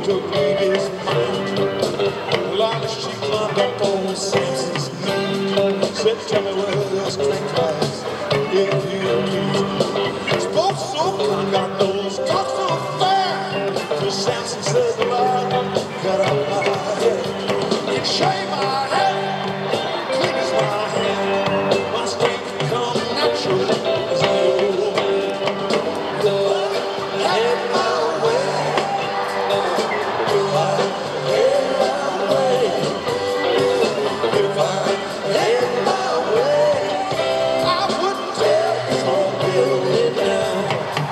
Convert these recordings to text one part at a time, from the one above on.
to be his friend. Long as she climbed up on Samson's knee, said, tell me where your strength lies, if you please. Spoke so kind, got those talk so fair. So Samson said, Lord, cut out my hair, and shave my head, cleanse my hand. My strength come natural as I old man. Lord, have my way. If I had my way, if I had my way, I wouldn't tear this whole building down.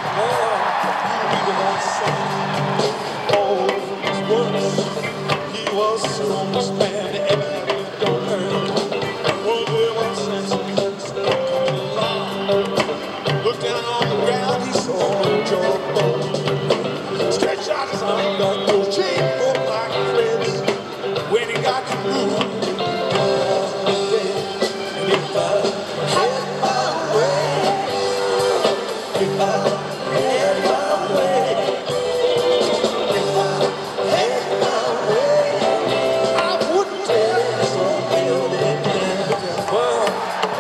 Oh, you read about Samson, oh, his works. He was the strongest man that ever lived on earth. One day when Samson coming along, looked down on the ground, he saw a jawbone. Stretched out his arm, got those chain broke like threads. When he got to move, and if I had my way, if I had my way, if I had my way, I wouldn't tear this whole building down. Well,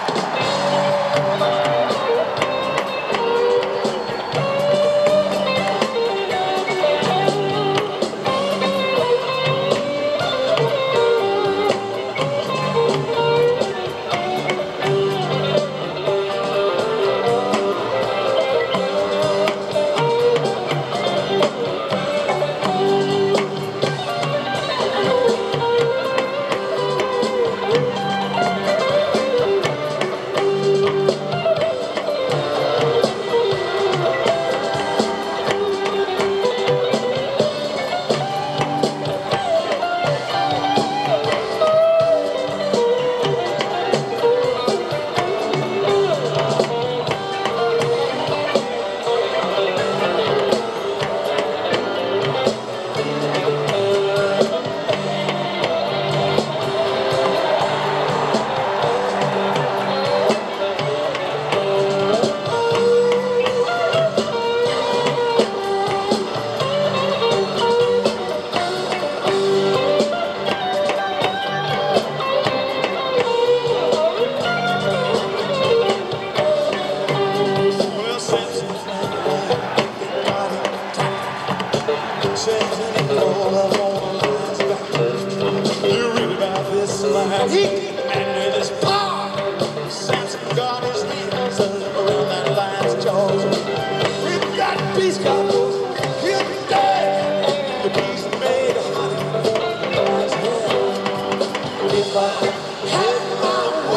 you read about this life. He commanded his power. Samson got his hands around that lion's jaws. With that beast got those killed dead. The beast made a honey on his head. If I had my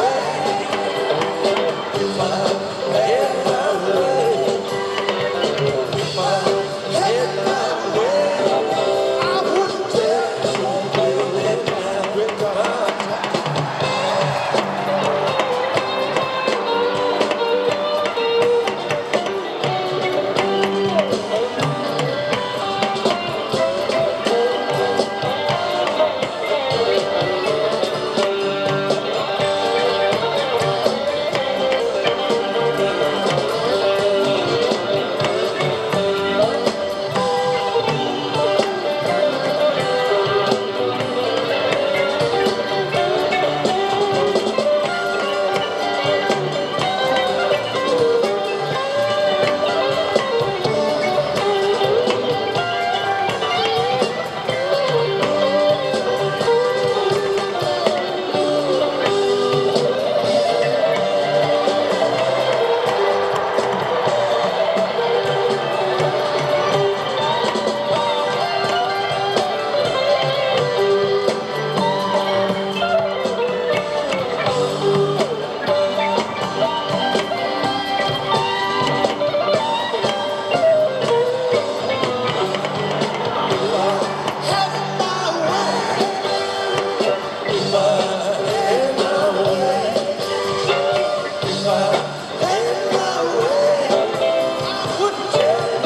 way, if I had my way, if I had my way, I wouldn't tear this whole building down. With God.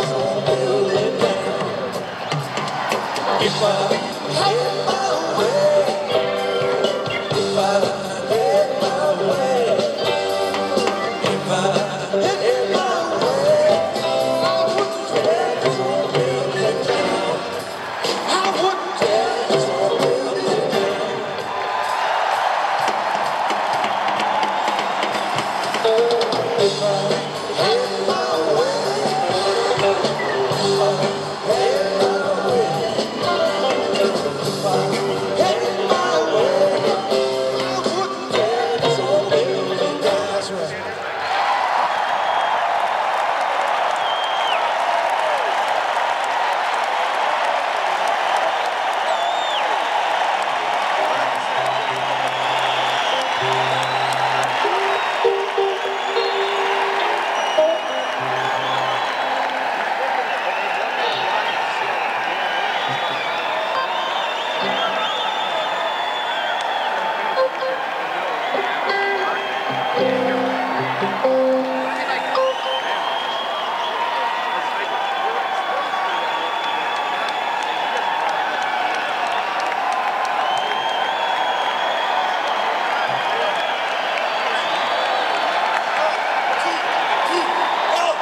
If I had my way.